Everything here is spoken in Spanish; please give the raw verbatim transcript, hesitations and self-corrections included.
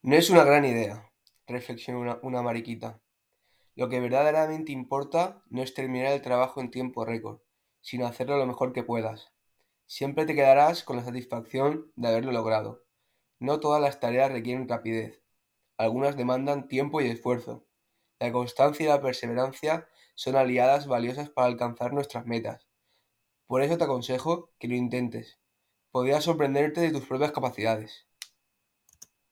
No es una gran idea, reflexionó una, una mariquita. Lo que verdaderamente importa no es terminar el trabajo en tiempo récord, sino hacerlo lo mejor que puedas. Siempre te quedarás con la satisfacción de haberlo logrado. No todas las tareas requieren rapidez. Algunas demandan tiempo y esfuerzo. La constancia y la perseverancia son aliadas valiosas para alcanzar nuestras metas. Por eso te aconsejo que lo intentes. Podrías sorprenderte de tus propias capacidades.